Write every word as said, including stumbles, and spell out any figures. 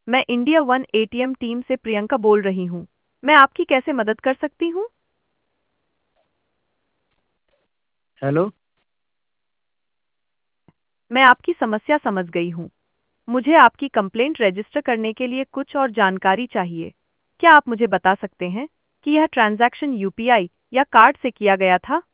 मैं India one ATM team से प्रियंका बोल रही हूँ। मैं आपकी कैसे मदद कर सकती हूँ? हेलो। मैं आपकी समस्या समझ गई हूँ। मुझे आपकी कंप्लेंट रजिस्टर करने के लिए कुछ और जानकारी चाहिए। क्या आप मुझे बता सकते हैं कि यह ट्रांजैक्शन यूपीआई या कार्ड से किया गया था?